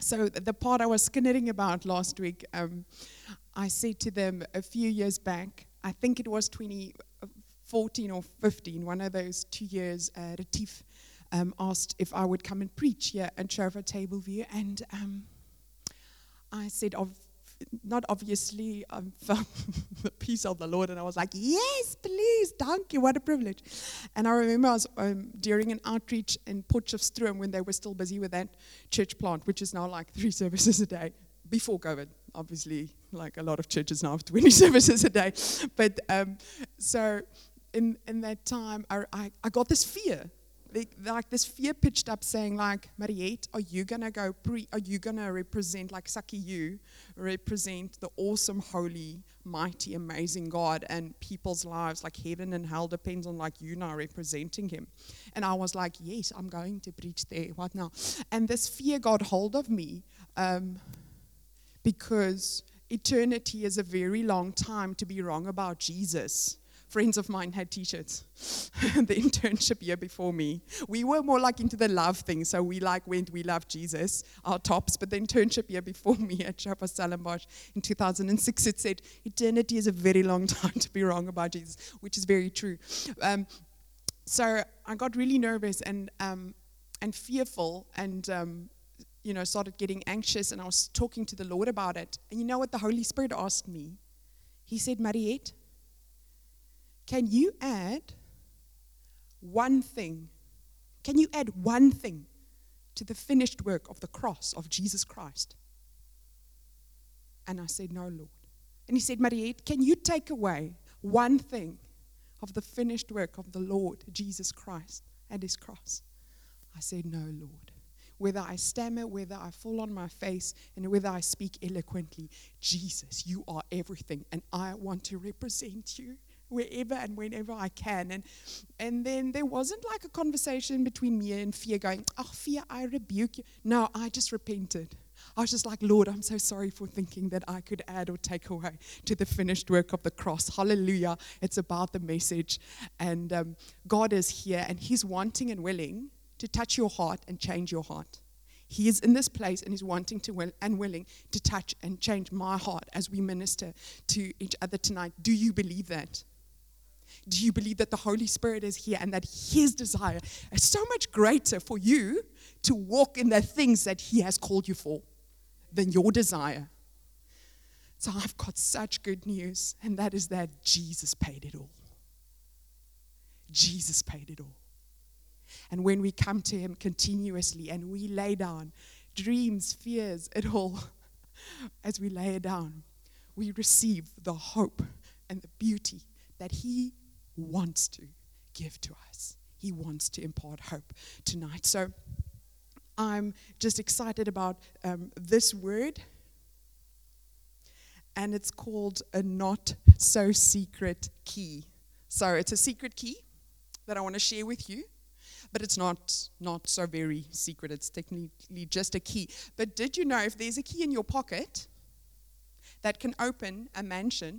So the part I was skinnering about last week, I said to them a few years back, I think it was 2014 or 15, one of those 2 years, Retief asked if I would come and preach here at Shofar Tableview, and I said, not obviously, felt the peace of the Lord, and I was like, yes, please, thank you, what a privilege. And I remember I was during an outreach in Potchefstroom when they were still busy with that church plant, which is now like 3 services a day, before COVID, obviously, like a lot of churches now have 20 services a day. But so in that time, I got this fear. Like this fear pitched up saying like, Mariette, are you going to are you going to represent, like Saki, you represent the awesome, holy, mighty, amazing God, and people's lives, like heaven and hell depends on like you now representing him. And I was like, yes, I'm going to preach there, what now? And this fear got hold of me because eternity is a very long time to be wrong about Jesus. Friends of mine had t-shirts, the internship year before me. We were more like into the love thing, so we love Jesus, our tops. But the internship year before me at Shofar Stellenbosch in 2006, it said, eternity is a very long time to be wrong about Jesus, which is very true. So I got really nervous and fearful and started getting anxious, and I was talking to the Lord about it. And you know what the Holy Spirit asked me? He said, Mariette, can you add one thing? Can you add one thing to the finished work of the cross of Jesus Christ? And I said, no, Lord. And he said, Mariette, can you take away one thing of the finished work of the Lord Jesus Christ at his cross? I said, no, Lord. Whether I stammer, whether I fall on my face, and whether I speak eloquently, Jesus, you are everything, and I want to represent you wherever and whenever I can. And then there wasn't like a conversation between me and fear going, oh, fear, I rebuke you. No, I just repented. I was just like, Lord, I'm so sorry for thinking that I could add or take away to the finished work of the cross. Hallelujah. It's about the message. And God is here, and he's wanting and willing to touch your heart and change your heart. He is in this place, and he's wanting to and willing to touch and change my heart as we minister to each other tonight. Do you believe that? Do you believe that the Holy Spirit is here and that his desire is so much greater for you to walk in the things that he has called you for than your desire? So I've got such good news, and that is that Jesus paid it all. Jesus paid it all. And when we come to him continuously and we lay down dreams, fears, it all, as we lay it down, we receive the hope and the beauty that he wants to give to us. He wants to impart hope tonight. So I'm just excited about this word, and it's called a not so secret key. So it's a secret key that I want to share with you, but it's not so very secret. It's technically just a key. But did you know if there's a key in your pocket that can open a mansion,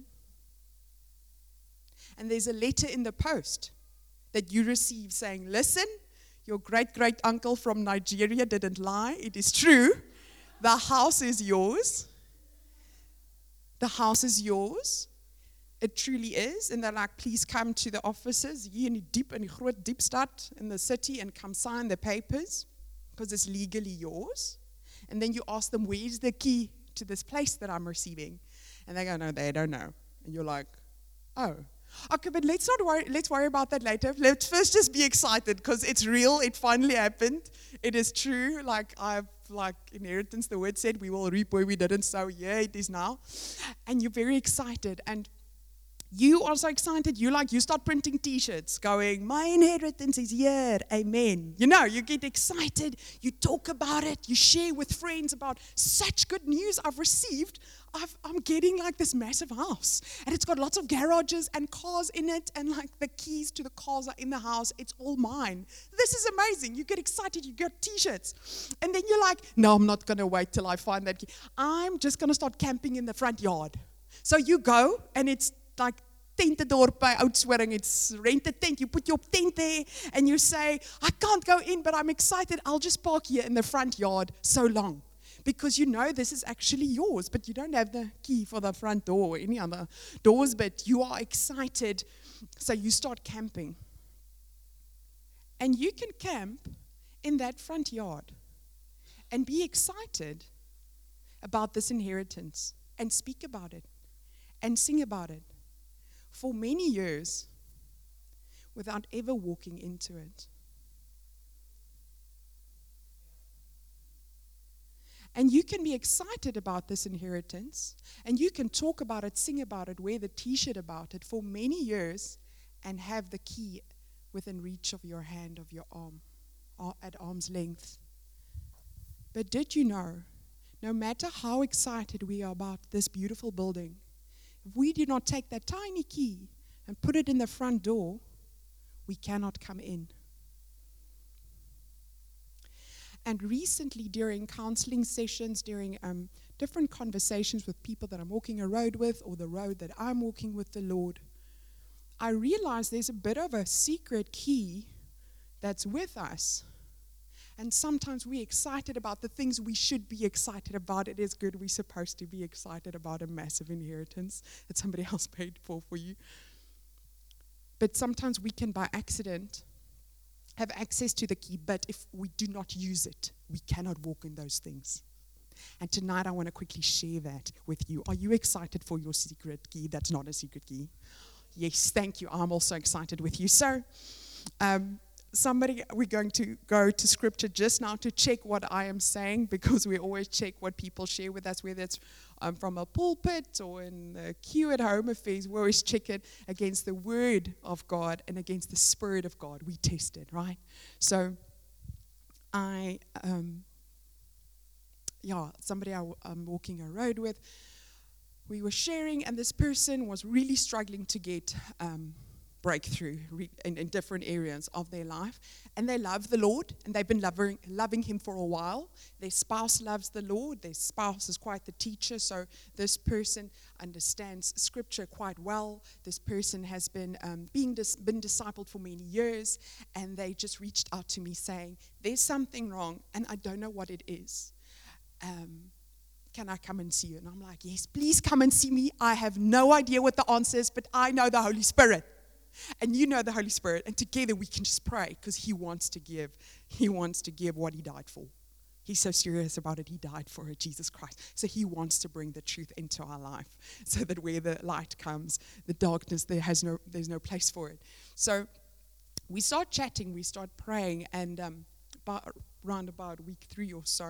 and there's a letter in the post that you receive saying, listen, your great-great-uncle from Nigeria didn't lie. It is true. The house is yours. The house is yours. It truly is. And they're like, please come to the offices hier in die groot stad in the city and come sign the papers because it's legally yours. And then you ask them, where's the key to this place that I'm receiving? And they go, no, they don't know. And you're like, oh. Okay, but let's worry about that later. Let's first just be excited because it's real. It finally happened. It is true. Like inheritance, the word said, we will reap where we didn't sow. Yeah, it is now. And you're very excited. And you are so excited. You start printing t-shirts going, my inheritance is here. Amen. You get excited. You talk about it. You share with friends about such good news I've received. I'm getting like this massive house, and it's got lots of garages and cars in it, and like the keys to the cars are in the house. It's all mine. This is amazing. You get excited. You get t-shirts, and then you're like, no, I'm not going to wait till I find that key. I'm just going to start camping in the front yard. So you go, and it's like Tentedorp by Oudtshoorn. It's rent a tent. You put your tent there, and you say, I can't go in, but I'm excited. I'll just park here in the front yard so long. because you know this is actually yours, but you don't have the key for the front door or any other doors, but you are excited, so you start camping. And you can camp in that front yard and be excited about this inheritance and speak about it and sing about it for many years without ever walking into it. And you can be excited about this inheritance, and you can talk about it, sing about it, wear the t-shirt about it for many years and have the key within reach of your hand, of your arm, or at arm's length. But did you know, no matter how excited we are about this beautiful building, if we do not take that tiny key and put it in the front door, we cannot come in. And recently, during counseling sessions, during different conversations with people that I'm walking a road with, or the road that I'm walking with the Lord, I realized there's a bit of a secret key that's with us. And sometimes we're excited about the things we should be excited about. It is good. We're supposed to be excited about a massive inheritance that somebody else paid for you. But sometimes we can, by accident, have access to the key. But if we do not use it, we cannot walk in those things. And tonight I want to quickly share that with you. Are you excited for your secret key that's not a secret key? Yes, thank you. I'm also excited with you. So, we're going to go to scripture just now to check what I am saying, because we always check what people share with us, whether it's from a pulpit or in the queue at Home Affairs. We always check it against the Word of God and against the Spirit of God. We test it, right? So, somebody I'm walking a road with, we were sharing, and this person was really struggling to get breakthrough in different areas of their life. And they love the Lord, and they've been loving Him for a while. Their spouse loves the Lord. Their spouse is quite the teacher, so this person understands Scripture quite well. This person has been been discipled for many years, and they just reached out to me saying, there's something wrong, and I don't know what it is. Can I come and see you? And I'm like, yes, please come and see me. I have no idea what the answer is, but I know the Holy Spirit. And you know the Holy Spirit. And together we can just pray, because He wants to give. He wants to give what He died for. He's so serious about it. He died for it, Jesus Christ. So He wants to bring the truth into our life, so that where the light comes, the darkness, there's no place for it. So we start chatting, we start praying, and around about week 3 or so,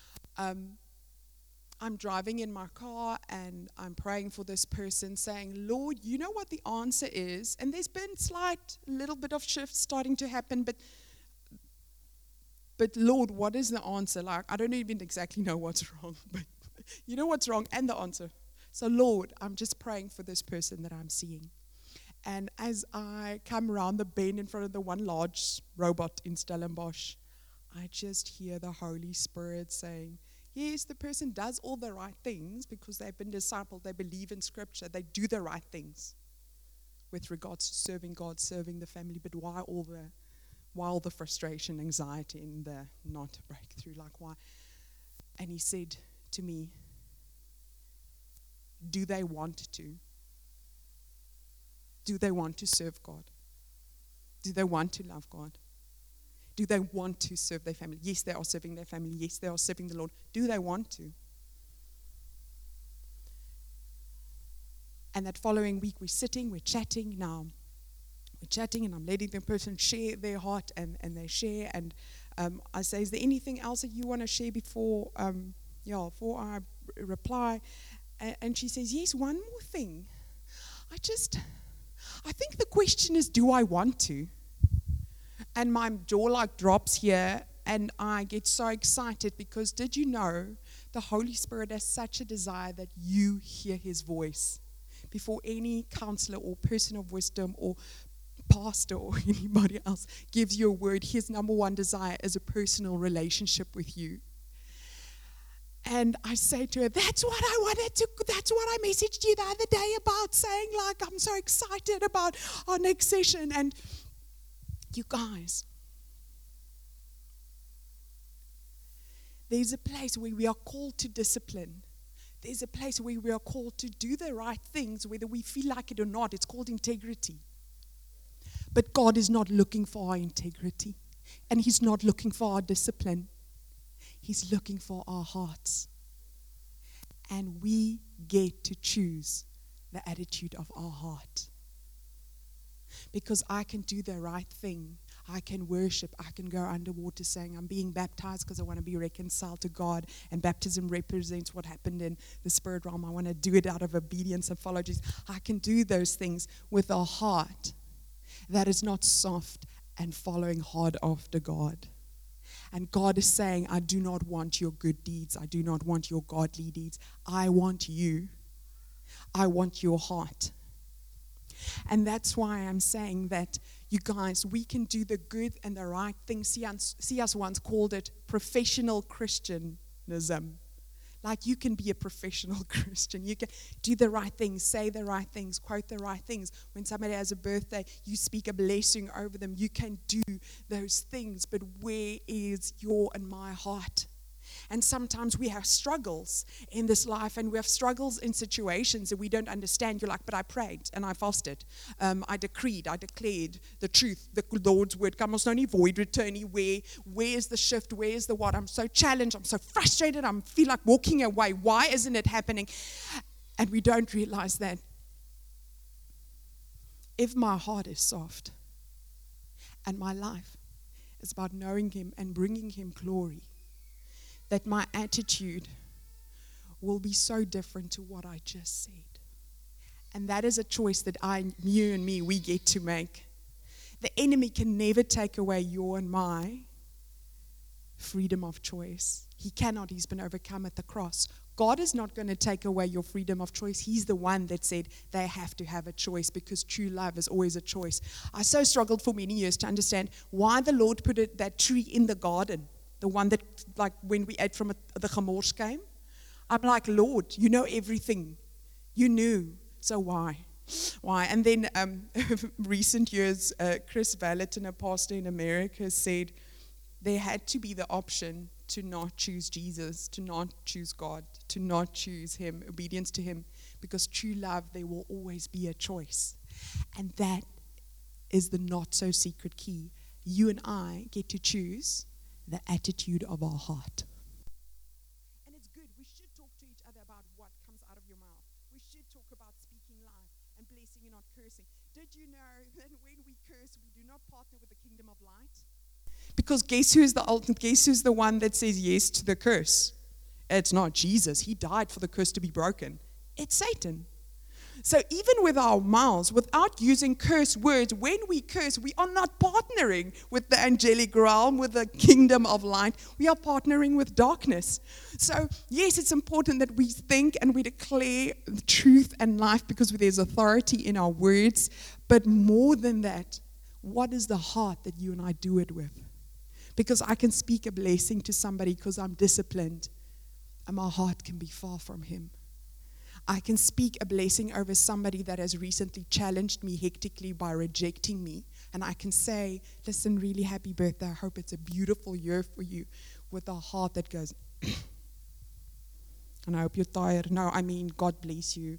I'm driving in my car, and I'm praying for this person, saying, Lord, you know what the answer is. And there's been little bit of shifts starting to happen, but Lord, what is the answer? Like, I don't even exactly know what's wrong, but you know what's wrong and the answer. So Lord, I'm just praying for this person that I'm seeing. And as I come around the bend in front of the one large robot in Stellenbosch, I just hear the Holy Spirit saying, yes, the person does all the right things because they've been discipled, they believe in Scripture, they do the right things with regards to serving God, serving the family, but why all the frustration, anxiety, and the not breakthrough? Like, why? And He said to me, do they want to? Do they want to serve God? Do they want to love God? Do they want to serve their family? Yes, they are serving their family. Yes, they are serving the Lord. Do they want to? And that following week, we're sitting, we're chatting. Now, we're chatting, and I'm letting the person share their heart, and they share. And I say, is there anything else that you want to share before I reply? And she says, yes, one more thing. I think the question is, do I want to? And my jaw drops here, and I get so excited, because did you know the Holy Spirit has such a desire that you hear His voice before any counselor or person of wisdom or pastor or anybody else gives you a word? His number one desire is a personal relationship with you. And I say to her, that's what I messaged you the other day about, saying I'm so excited about our next session. And you guys, There's a place where we are called to discipline. There's a place where we are called to do the right things, whether we feel like it or not. It's called integrity. But God is not looking for our integrity. And He's not looking for our discipline. He's looking for our hearts. And we get to choose the attitude of our heart. Because I can do the right thing. I can worship. I can go underwater saying, I'm being baptized because I want to be reconciled to God. And baptism represents what happened in the spirit realm. I want to do it out of obedience and follow Jesus. I can do those things with a heart that is not soft and following hard after God. And God is saying, I do not want your good deeds. I do not want your godly deeds. I want you. I want your heart. And that's why I'm saying that, you guys, we can do the good and the right thing. C.S. once called it professional Christianism. Like, you can be a professional Christian. You can do the right things, say the right things, quote the right things. When somebody has a birthday, you speak a blessing over them. You can do those things. But where is your and my heart? And sometimes we have struggles in this life, and we have struggles in situations that we don't understand. You're like, but I prayed and I fasted. I decreed, I declared the truth. The Lord's word come ons nou nie void returning. Where is the shift? Where is the what? I'm so challenged. I'm so frustrated. I feel like walking away. Why isn't it happening? And we don't realize that if my heart is soft and my life is about knowing Him and bringing Him glory, that my attitude will be so different to what I just said. And that is a choice that you and me, we get to make. The enemy can never take away your and my freedom of choice. He cannot. He's been overcome at the cross. God is not going to take away your freedom of choice. He's the one that said they have to have a choice, because true love is always a choice. I so struggled for many years to understand why the Lord put that tree in the garden. The one that, like, when we ate from it, the gemors came. I'm like, Lord, you know everything. You knew. So why? Why? And then recent years, Chris Valentin, a pastor in America, said there had to be the option to not choose Jesus, to not choose God, to not choose Him, obedience to Him, because true love, there will always be a choice. And that is the not so secret key. You and I get to choose the attitude of our heart. And it's good. We should talk to each other about what comes out of your mouth. We should talk about speaking life and blessing and not cursing. Did you know that when we curse, we do not partner with the kingdom of light? Because guess who's the one that says yes to the curse? It's not Jesus. He died for the curse to be broken. It's Satan. So even with our mouths, without using curse words, when we curse, we are not partnering with the angelic realm, with the kingdom of light. We are partnering with darkness. So yes, it's important that we think and we declare truth and life, because there's authority in our words. But more than that, what is the heart that you and I do it with? Because I can speak a blessing to somebody because I'm disciplined, and my heart can be far from Him. I can speak a blessing over somebody that has recently challenged me hectically by rejecting me. And I can say, listen, really happy birthday. I hope it's a beautiful year for you, with a heart that goes, and I hope you're tired. No, I mean, God bless you.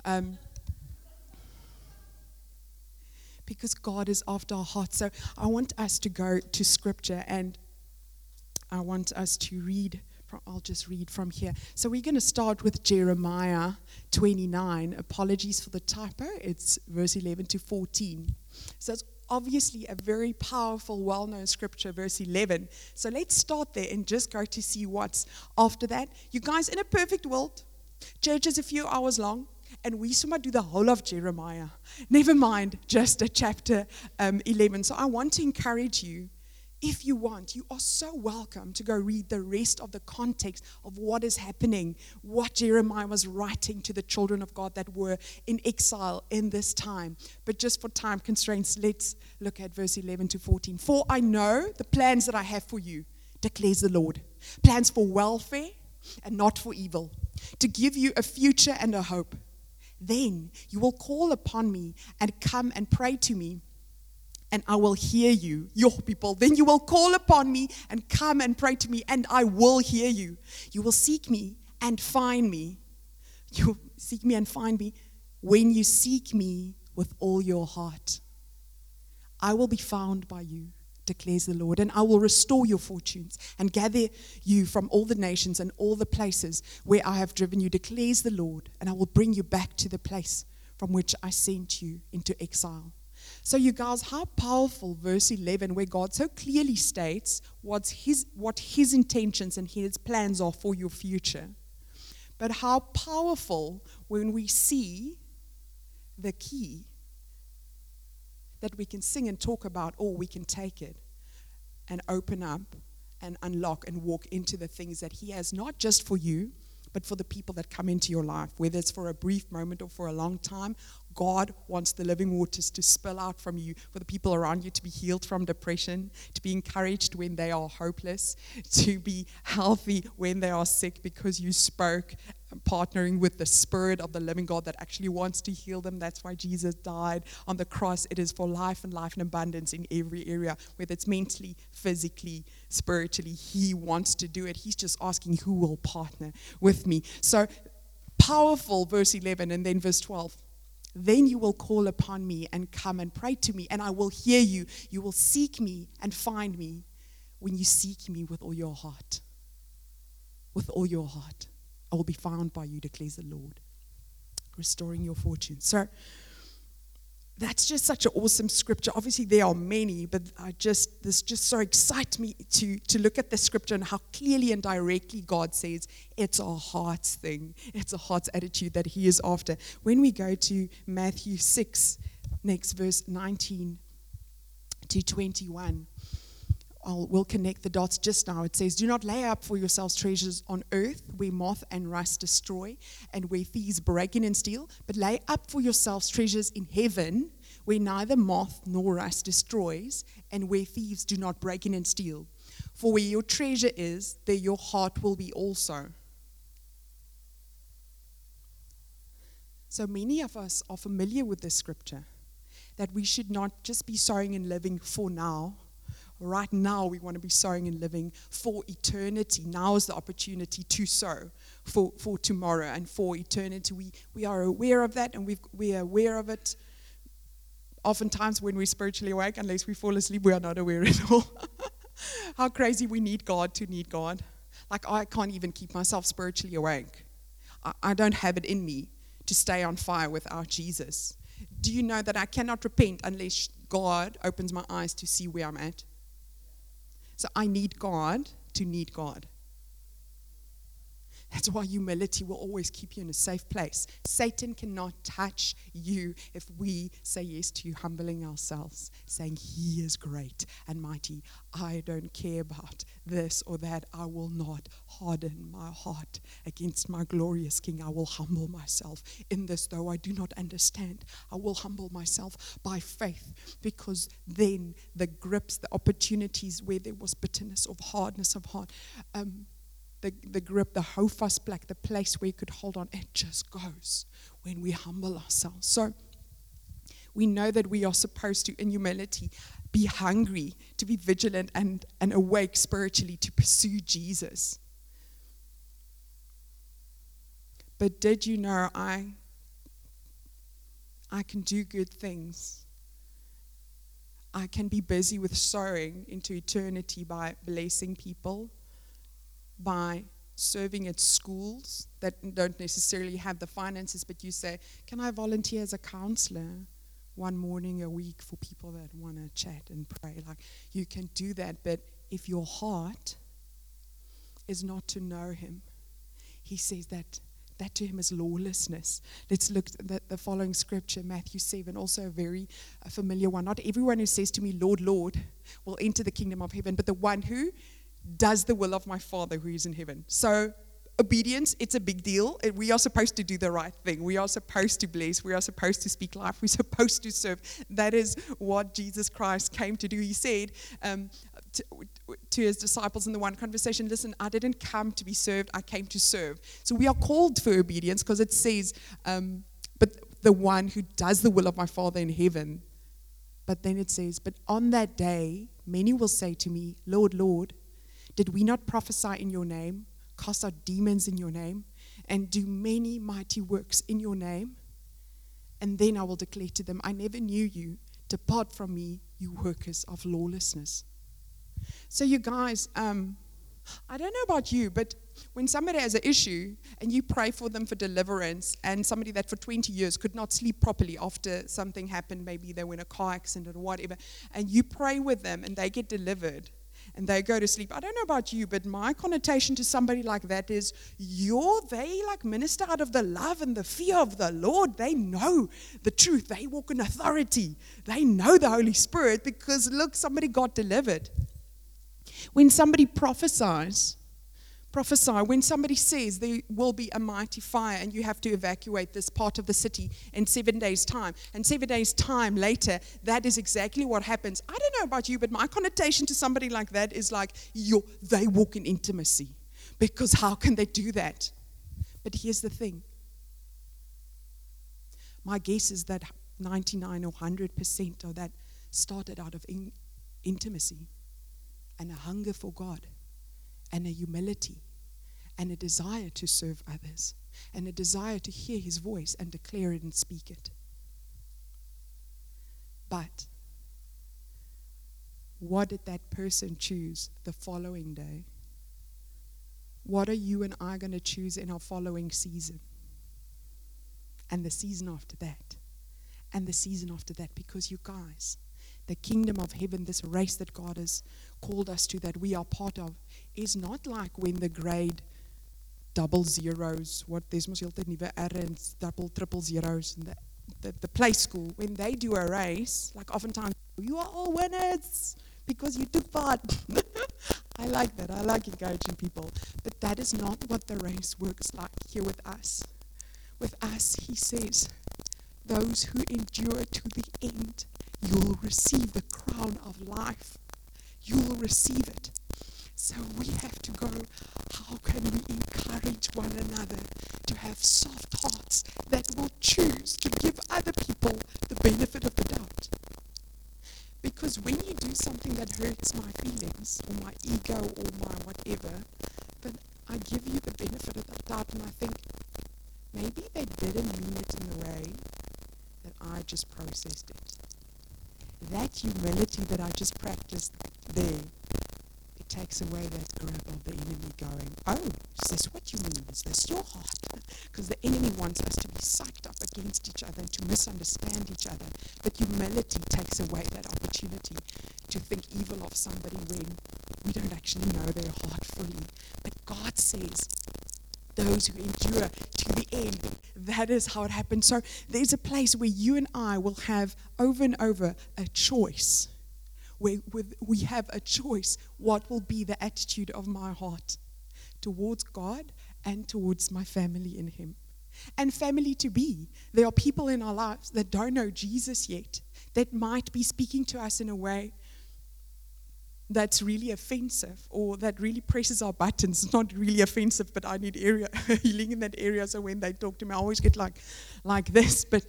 Because God is after our hearts. So I want us to go to Scripture, and I want us to read. I'll just read from here. So we're going to start with Jeremiah 29. Apologies for the typo. It's verse 11 to 14. So it's obviously a very powerful, well-known scripture, verse 11. So let's start there and just go to see what's after that. You guys, in a perfect world, church is a few hours long, and we might do the whole of Jeremiah. Never mind just a chapter 11. So I want to encourage you, if you want, you are so welcome to go read the rest of the context of what is happening, what Jeremiah was writing to the children of God that were in exile in this time. But just for time constraints, let's look at verse 11 to 14. For I know the plans that I have for you, declares the Lord. Plans for welfare and not for evil, to give you a future and a hope. Then you will call upon me and come and pray to me, and I will hear you, your people. Then you will call upon me and come and pray to me, and I will hear you. You will seek me and find me. You will seek me and find me when you seek me with all your heart. I will be found by you, declares the Lord, and I will restore your fortunes and gather you from all the nations and all the places where I have driven you, declares the Lord, and I will bring you back to the place from which I sent you into exile. So you guys, how powerful verse 11, where God so clearly states what his intentions and his plans are for your future. But how powerful when we see the key that we can sing and talk about, or we can take it and open up and unlock and walk into the things that he has, not just for you, but for the people that come into your life, whether it's for a brief moment or for a long time. God wants the living waters to spill out from you, for the people around you to be healed from depression, to be encouraged when they are hopeless, to be healthy when they are sick because you spoke, partnering with the Spirit of the living God that actually wants to heal them. That's why Jesus died on the cross. It is for life and life in abundance in every area, whether it's mentally, physically, spiritually. He wants to do it. He's just asking who will partner with me. So powerful, verse 11, and then verse 12. Then you will call upon me and come and pray to me, and I will hear you. You will seek me and find me when you seek me with all your heart. With all your heart. I will be found by you, declares the Lord. Restoring your fortune. So that's just such an awesome scripture. Obviously, there are many, but this just so excites me to look at the scripture and how clearly and directly God says it's a heart's thing. It's a heart's attitude that he is after. When we go to Matthew 6, next verse 19 to 21, we'll connect the dots just now. It says, do not lay up for yourselves treasures on earth where moth and rust destroy and where thieves break in and steal, but lay up for yourselves treasures in heaven where neither moth nor rust destroys and where thieves do not break in and steal. For where your treasure is, there your heart will be also. So many of us are familiar with this scripture, that we should not just be sowing and living for now. Right now, we want to be sowing and living for eternity. Now is the opportunity to sow for tomorrow and for eternity. We are aware of that, and we are aware of it. Oftentimes, when we're spiritually awake, unless we fall asleep, we are not aware at all. How crazy we need God to need God. Like, I can't even keep myself spiritually awake. I don't have it in me to stay on fire without Jesus. Do you know that I cannot repent unless God opens my eyes to see where I'm at? So I need God to need God. That's why humility will always keep you in a safe place. Satan cannot touch you if we say yes to humbling ourselves, saying he is great and mighty. I don't care about this or that. I will not harden my heart against my glorious King. I will humble myself in this, though I do not understand. I will humble myself by faith, because then the grips, the opportunities where there was bitterness of hardness of heart, the grip, the houvast plek, the place where you could hold on, it just goes when we humble ourselves. So we know that we are supposed to, in humility, be hungry, to be vigilant and awake spiritually to pursue Jesus. But did you know I can do good things? I can be busy with sowing into eternity by blessing people, by serving at schools that don't necessarily have the finances, but you say, can I volunteer as a counselor one morning a week for people that want to chat and pray? Like, you can do that, but if your heart is not to know him, he says that to him is lawlessness. Let's look at the following scripture, Matthew 7, also a very familiar one. Not everyone who says to me, Lord, Lord, will enter the kingdom of heaven, but the one who does the will of my Father who is in heaven. So obedience, it's a big deal. We are supposed to do the right thing. We are supposed to bless. We are supposed to speak life. We're supposed to serve. That is what Jesus Christ came to do. He said to his disciples in the one conversation, listen, I didn't come to be served. I came to serve. So we are called for obedience, because it says, but the one who does the will of my Father in heaven, But then it says, but on that day, many will say to me, Lord, Lord, did we not prophesy in your name, cast out demons in your name, and do many mighty works in your name? And then I will declare to them, I never knew you. Depart from me, you workers of lawlessness. So you guys, I don't know about you, but when somebody has an issue and you pray for them for deliverance, and somebody that for 20 years could not sleep properly after something happened, maybe they were in a car accident or whatever, and you pray with them and they get delivered and they go to sleep. I don't know about you, but my connotation to somebody like that is, they like minister out of the love and the fear of the Lord. They know the truth. They walk in authority. They know the Holy Spirit because, look, somebody got delivered. When somebody prophesy, when somebody says there will be a mighty fire and you have to evacuate this part of the city in 7 days' time, and 7 days' time later, that is exactly what happens. I don't know about you, but my connotation to somebody like that is like, they walk in intimacy. Because how can they do that? But here's the thing. My guess is that 99 or 100% of that started out of intimacy and a hunger for God and a humility and a desire to serve others and a desire to hear his voice and declare it and speak it. But what did that person choose the following day? What are you and I going to choose in our following season? And the season after that. And the season after that. Because you guys, the kingdom of heaven, this race that God has called us to, that we are part of, is not like when the grade double zeros, there's mos heeltyd nuwe errands, double triple zeros, and the play school, when they do a race, like oftentimes, you are all winners because you took part. I like that. I like encouraging people. But that is not what the race works like here with us. With us, he says, those who endure to the end, you'll receive the crown of life. You'll receive it. So we have to go, how can we encourage one another to have soft hearts that will choose to give other people the benefit of the doubt? Because when you do something that hurts my feelings or my ego or my whatever, then I give you the benefit of the doubt and I think, maybe they didn't mean it in the way that I just processed it. That humility that I just practiced there, it takes away that grip of the enemy going, oh, is this what you mean? Is this your heart? Because the enemy wants us to be psyched up against each other and to misunderstand each other. But humility takes away that opportunity to think evil of somebody when we don't actually know their heart fully. But God says, those who endure to the end, that is how it happens. So there's a place where you and I will have over and over a choice. Where we have a choice. What will be the attitude of my heart towards God and towards my family in him? And family to be. There are people in our lives that don't know Jesus yet, that might be speaking to us in a way that's really offensive or that really presses our buttons. It's not really offensive, but I need healing in that area. So when they talk to me, I always get like this. But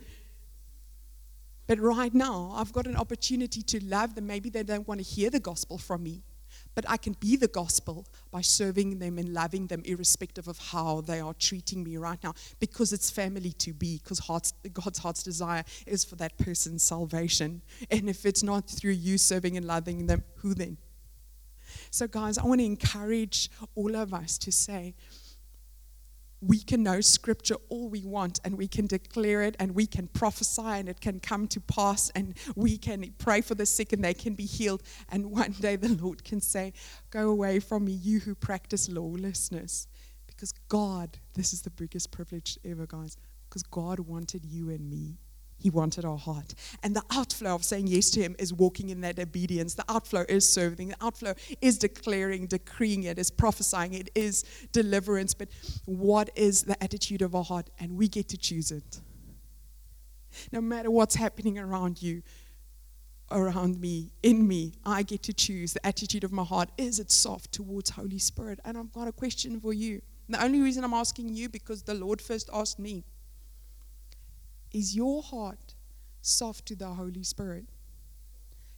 right now, I've got an opportunity to love them. Maybe they don't want to hear the gospel from me, but I can be the gospel by serving them and loving them irrespective of how they are treating me right now, because it's family to be, because God's heart's desire is for that person's salvation. And if it's not through you serving and loving them, who then? So guys, I want to encourage all of us to say, we can know scripture all we want and we can declare it and we can prophesy and it can come to pass and we can pray for the sick and they can be healed, and one day the Lord can say, go away from me, you who practice lawlessness. Because God, this is the biggest privilege ever, guys, because God wanted you and me. He wanted our heart. And the outflow of saying yes to him is walking in that obedience. The outflow is serving. The outflow is declaring, decreeing it, is prophesying, it is deliverance. But what is the attitude of our heart? And we get to choose it. No matter what's happening around you, around me, in me, I get to choose the attitude of my heart. Is it soft towards Holy Spirit? And I've got a question for you. The only reason I'm asking you, because the Lord first asked me, is your heart soft to the Holy Spirit?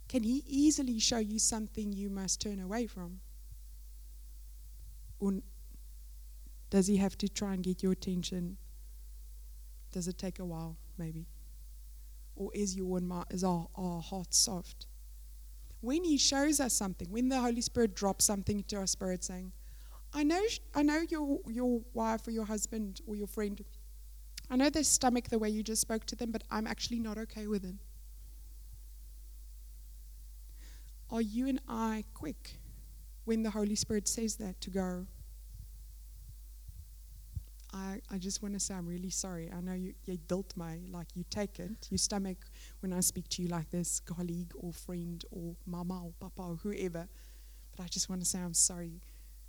can He easily show you something you must turn away from? Or does He have to try and get your attention? Does it take a while, maybe? Or is our heart soft? When He shows us something, when the Holy Spirit drops something into our spirit saying, I know your wife or your husband or your friend, I know their stomach the way you just spoke to them, but I'm actually not okay with it. Are you and I quick when the Holy Spirit says that to go, I just want to say I'm really sorry. I know you dealt my, like you take it, your stomach when I speak to you like this, colleague or friend or mama or papa or whoever, but I just want to say I'm sorry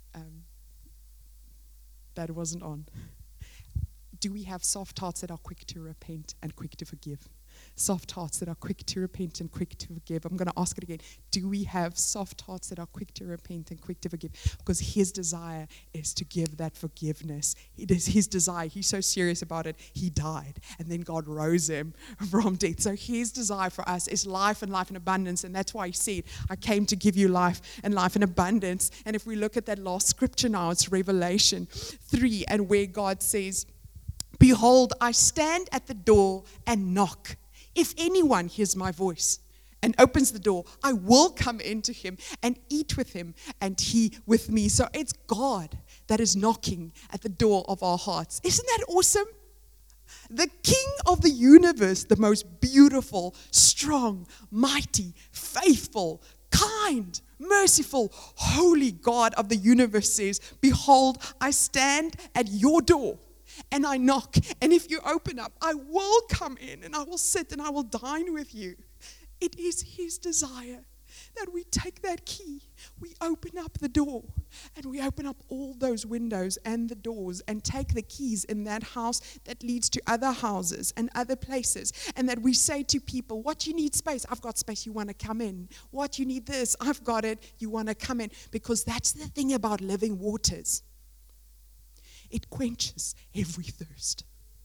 that it wasn't on. Do we have soft hearts that are quick to repent and quick to forgive? Soft hearts that are quick to repent and quick to forgive. I'm going to ask it again. Do we have soft hearts that are quick to repent and quick to forgive? Because His desire is to give that forgiveness. It is His desire. He's so serious about it. He died, and then God rose Him from death. So His desire for us is life and life in abundance, and that's why He said, I came to give you life and life in abundance. And if we look at that last scripture now, it's Revelation 3, and where God says, behold, I stand at the door and knock. If anyone hears my voice and opens the door, I will come into him and eat with him and he with me. So it's God that is knocking at the door of our hearts. Isn't that awesome? The King of the universe, the most beautiful, strong, mighty, faithful, kind, merciful, holy God of the universe says, behold, I stand at your door. And I knock, and if you open up, I will come in, and I will sit, and I will dine with you. It is His desire that we take that key, we open up the door, and we open up all those windows and the doors, and take the keys in that house that leads to other houses and other places, and that we say to people, what you need space? I've got space, you want to come in. What you need this? I've got it, you want to come in. Because that's the thing about living waters. It quenches every thirst.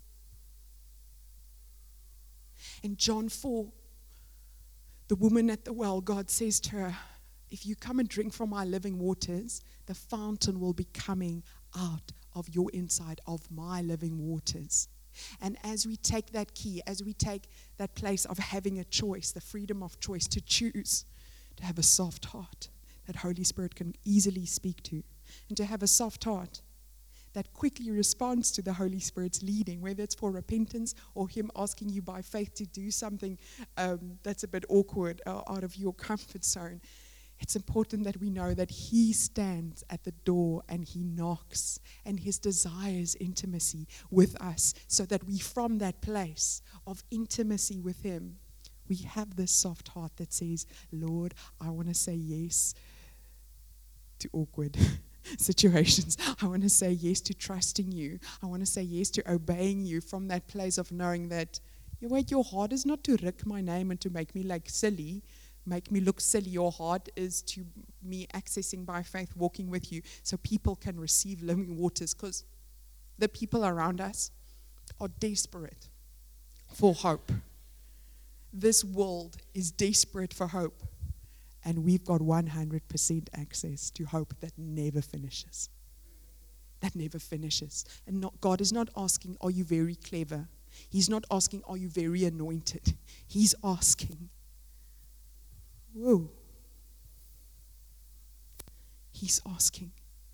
In John 4, the woman at the well, God says to her, if you come and drink from my living waters, the fountain will be coming out of your inside of my living waters. And as we take that key, as we take that place of having a choice, the freedom of choice to choose, to have a soft heart that Holy Spirit can easily speak to, and to have a soft heart that quickly responds to the Holy Spirit's leading, whether it's for repentance or Him asking you by faith to do something that's a bit awkward out of your comfort zone. It's important that we know that He stands at the door and He knocks, and His desires intimacy with us, so that we, from that place of intimacy with Him, we have this soft heart that says, Lord, I want to say yes to awkward situations. I want to say yes to trusting you. I want to say yes to obeying you, from that place of knowing that, your heart is not to wreck my name and to make me like silly, make me look silly. Your heart is to me accessing by faith, walking with you, so people can receive living waters, because the people around us are desperate for hope. This world is desperate for hope. And we've got 100% access to hope that never finishes. That never finishes. And God is not asking, are you very clever? He's not asking, are you very anointed? He's asking, whoa. He's asking,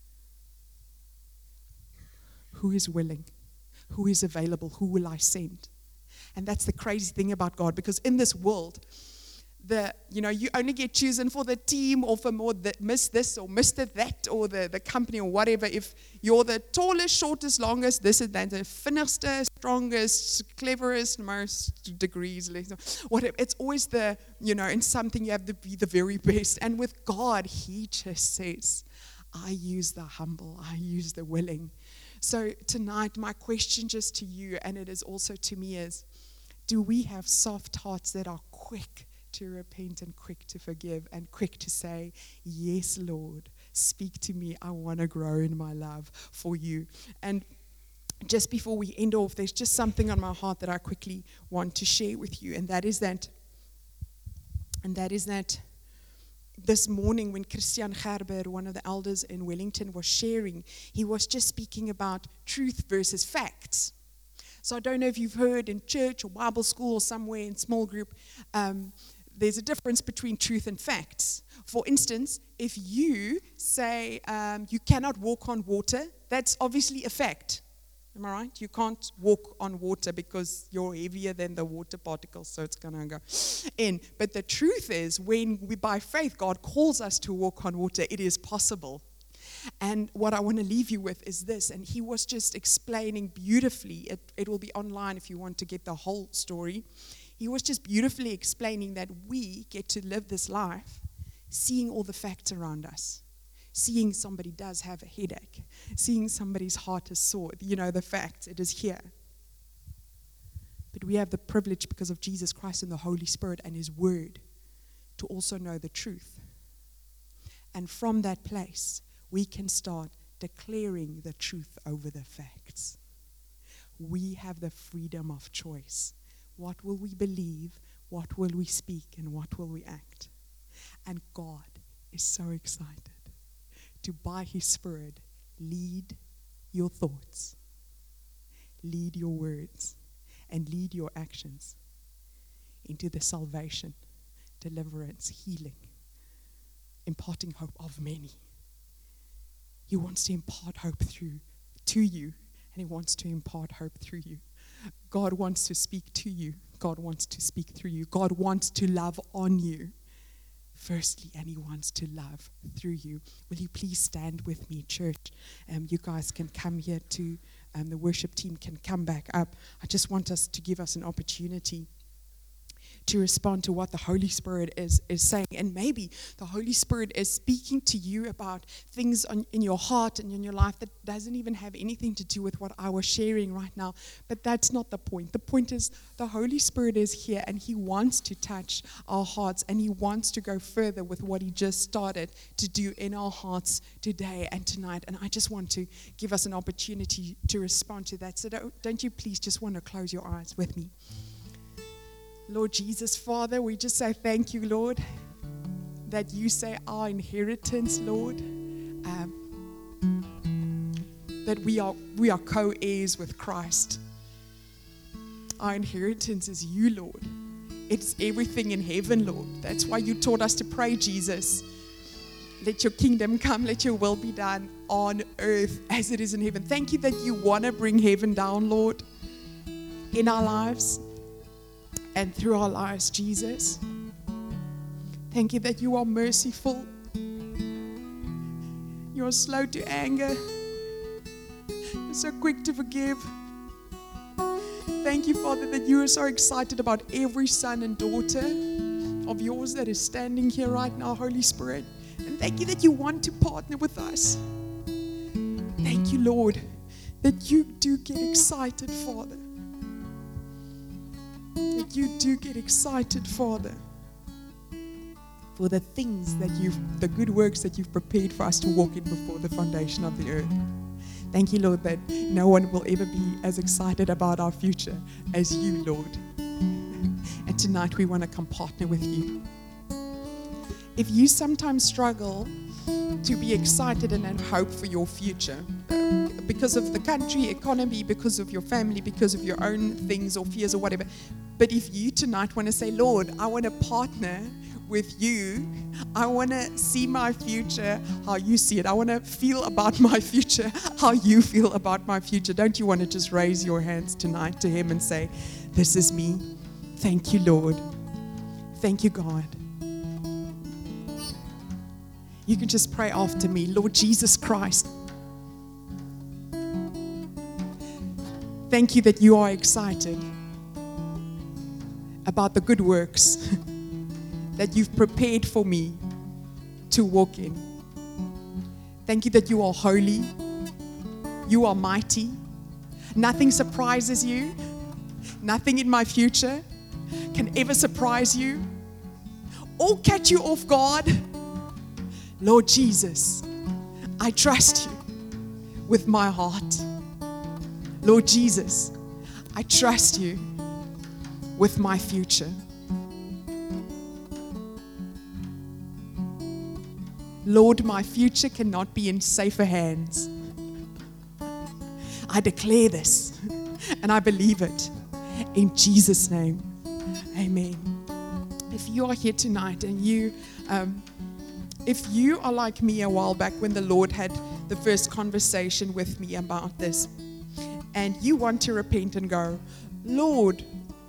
who is willing? Who is available? Who will I send? And that's the crazy thing about God, because in this world, you only get chosen for the team or for more that missed this or missed that, or the company or whatever. If you're the tallest, shortest, longest, this is that, the finnest, strongest, cleverest, most degrees, whatever. It's always in something you have to be the very best. And with God, He just says, I use the humble, I use the willing. So tonight, my question just to you, and it is also to me, is, do we have soft hearts that are quick to repent and quick to forgive and quick to say, yes, Lord, speak to me. I want to grow in my love for you. And just before we end off, there's just something on my heart that I quickly want to share with you, and that is that And that is that this morning when Christian Gerber, one of the elders in Wellington, was sharing, he was just speaking about truth versus facts. So I don't know if you've heard in church or Bible school or somewhere in small group, there's a difference between truth and facts. For instance, if you say you cannot walk on water, that's obviously a fact. Am I right? You can't walk on water because you're heavier than the water particles, so it's going to go in. But the truth is, when we, by faith, God calls us to walk on water, it is possible. And what I want to leave you with is this, and he was just explaining beautifully, it will be online if you want to get the whole story. He was just beautifully explaining that we get to live this life seeing all the facts around us. Seeing somebody does have a headache, seeing somebody's heart is sore, the fact, it is here. But we have the privilege because of Jesus Christ and the Holy Spirit and His Word to also know the truth. And from that place, we can start declaring the truth over the facts. We have the freedom of choice. What will we believe? What will we speak? And what will we act? And God is so excited to, by His Spirit, lead your thoughts, lead your words, and lead your actions into the salvation, deliverance, healing, imparting hope of many. He wants to impart hope to you, and He wants to impart hope through you. God wants to speak to you. God wants to speak through you. God wants to love on you. Firstly, and He wants to love through you. Will you please stand with me, church? You guys can come here too. The worship team can come back up. I just want us to give us an opportunity to respond to what the Holy Spirit is saying. And maybe the Holy Spirit is speaking to you about things in your heart and in your life that doesn't even have anything to do with what I was sharing right now. But that's not the point. The point is the Holy Spirit is here and He wants to touch our hearts and He wants to go further with what He just started to do in our hearts today and tonight. And I just want to give us an opportunity to respond to that. So don't you please just want to close your eyes with me. Lord Jesus, Father, we just say thank you, Lord, that you say our inheritance, Lord, that we are co-heirs with Christ. Our inheritance is you, Lord. It's everything in heaven, Lord. That's why you taught us to pray, Jesus. Let your kingdom come, let your will be done on earth as it is in heaven. Thank you that you want to bring heaven down, Lord, in our lives. And through our lives, Jesus. Thank you that you are merciful. You are slow to anger. You're so quick to forgive. Thank you, Father, that you are so excited about every son and daughter of yours that is standing here right now, Holy Spirit. And thank you that you want to partner with us. Thank you, Lord, that you do get excited, Father. That you do get excited, Father, for the things that the good works that you've prepared for us to walk in before the foundation of the earth. Thank you, Lord, that no one will ever be as excited about our future as you, Lord. And tonight we want to come partner with you. If you sometimes struggle to be excited and hope for your future, because of the country, economy, because of your family, because of your own things or fears or whatever. But if you tonight want to say, Lord, I want to partner with you. I want to see my future how you see it. I want to feel about my future how you feel about my future. Don't you want to just raise your hands tonight to Him and say, this is me. Thank you, Lord. Thank you, God. You can just pray after me. Lord Jesus Christ, thank you that you are excited about the good works that you've prepared for me to walk in. Thank you that you are holy, you are mighty. Nothing surprises you. Nothing in my future can ever surprise you or catch you off guard. Lord Jesus, I trust you with my heart. Lord Jesus, I trust you with my future. Lord, my future cannot be in safer hands. I declare this and I believe it. In Jesus' name, amen. If you are here tonight and if you are like me a while back when the Lord had the first conversation with me about this, and you want to repent and go, Lord,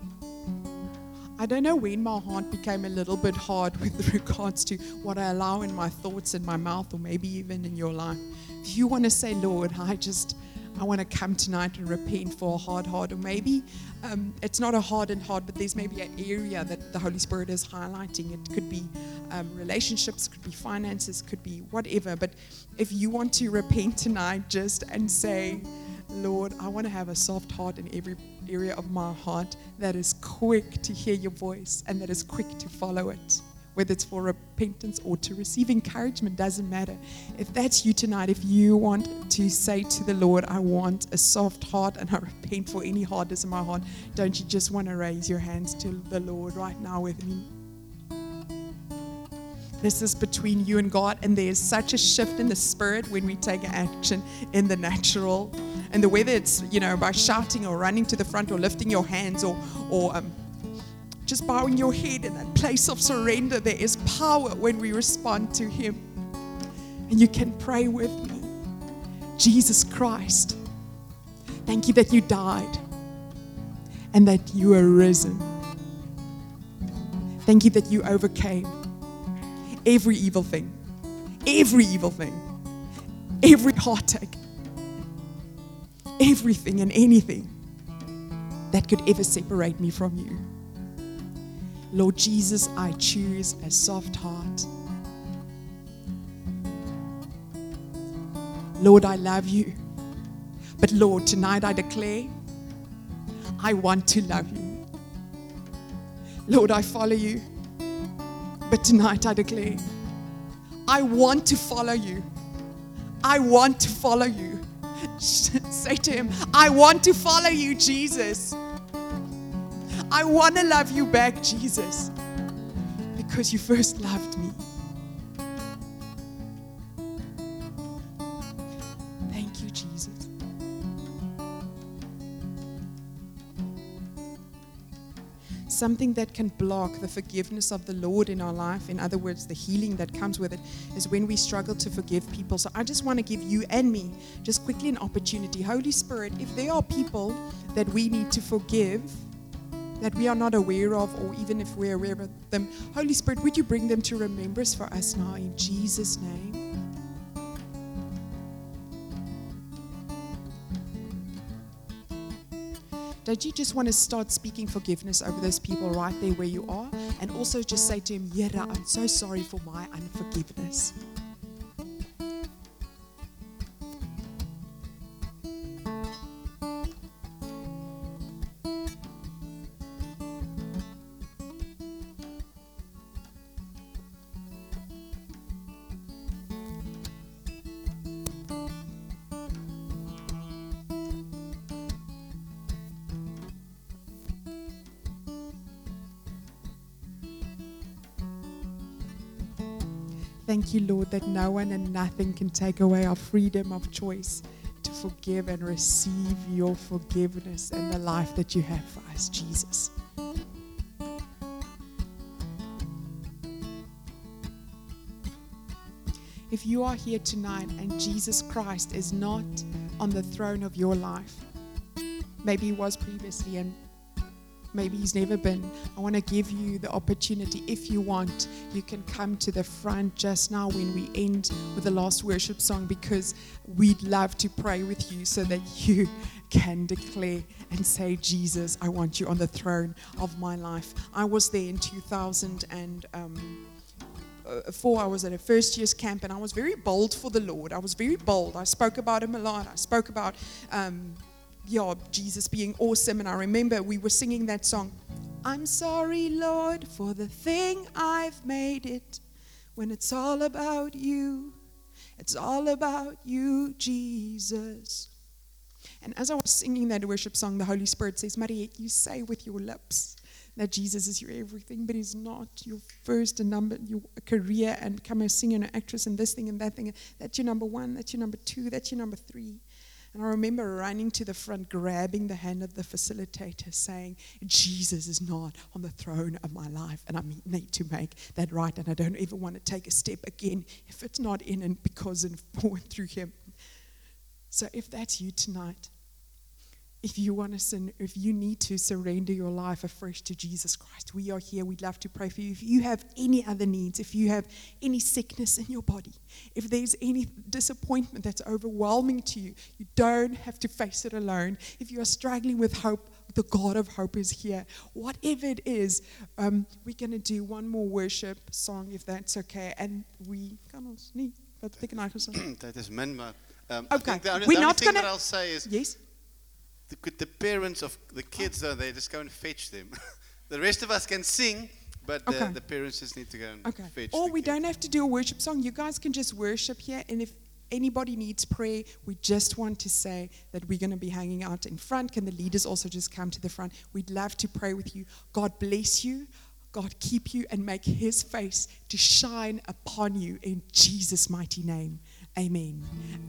I don't know when my heart became a little bit hard with regards to what I allow in my thoughts and my mouth, or maybe even in your life. If you want to say, Lord, I want to come tonight and repent for a hard heart, or maybe it's not a hardened heart, but there's maybe an area that the Holy Spirit is highlighting. It could be relationships, could be finances, could be whatever. But if you want to repent tonight and say, Lord, I want to have a soft heart in every area of my heart that is quick to hear your voice and that is quick to follow it. Whether it's for repentance or to receive encouragement, doesn't matter. If that's you tonight, if you want to say to the Lord, I want a soft heart and I repent for any hardness in my heart, don't you just want to raise your hands to the Lord right now with me? This is between you and God, and there's such a shift in the spirit when we take action in the natural. And whether it's, by shouting or running to the front or lifting your hands or just bowing your head in that place of surrender, there is power when we respond to Him. And you can pray with me. Jesus Christ, thank you that you died and that you are risen. Thank you that you overcame every evil thing, every heartache, everything and anything that could ever separate me from you. Lord Jesus, I choose a soft heart. Lord, I love you. But Lord, tonight I declare, I want to love you. Lord, I follow you. But tonight I declare, I want to follow you. I want to follow you. Say to Him, I want to follow you, Jesus. I want to love you back, Jesus, because you first loved me. Thank you, Jesus. Something that can block the forgiveness of the Lord in our life, in other words, the healing that comes with it, is when we struggle to forgive people. So I just want to give you and me just quickly an opportunity. Holy Spirit, if there are people that we need to forgive, that we are not aware of, or even if we're aware of them, Holy Spirit, would you bring them to remembrance for us now in Jesus' name? Don't you just want to start speaking forgiveness over those people right there where you are? And also just say to Him, Yera, I'm so sorry for my unforgiveness. Thank you, Lord, that no one and nothing can take away our freedom of choice to forgive and receive your forgiveness and the life that you have for us, Jesus. If you are here tonight and Jesus Christ is not on the throne of your life, maybe He was previously and maybe He's never been, I want to give you the opportunity. If you want, you can come to the front just now when we end with the last worship song, because we'd love to pray with you so that you can declare and say, Jesus, I want you on the throne of my life. I was there in 2004. I was at a first year's camp, and I was very bold for the Lord. I was very bold. I spoke about Him a lot. I spoke about Jesus being awesome. And I remember we were singing that song, I'm sorry, Lord, for the thing I've made it, when it's all about you. It's all about you, Jesus. And as I was singing that worship song, the Holy Spirit says, Mariette, you say with your lips that Jesus is your everything, but He's not your first and number, your career and become a singer and an actress and this thing and that thing. That's your number one, that's your number two, that's your number three. And I remember running to the front, grabbing the hand of the facilitator, saying, Jesus is not on the throne of my life, and I need to make that right, and I don't ever want to take a step again if it's not in and because and for and through Him. So if that's you tonight, if you want to sin, if you need to surrender your life afresh to Jesus Christ, we are here. We'd love to pray for you. If you have any other needs, if you have any sickness in your body, if there's any disappointment that's overwhelming to you, you don't have to face it alone. If you are struggling with hope, the God of hope is here. Whatever it is, we're going to do one more worship song, if that's okay. And we kan ons nie wat beteken hy gesing? That is min, maar Okay, the only we're thing not that gonna. I'll say is Yes. the parents of the kids, though, they just go and fetch them. The rest of us can sing, but Okay. the parents just need to go and Okay. fetch Or the we kids. don't have to do a worship song. You guys can just worship here. And if anybody needs prayer, we just want to say that we're going to be hanging out in front. Can the leaders also just come to the front? We'd love to pray with you. God bless you. God keep you and make His face to shine upon you in Jesus' mighty name. Amen.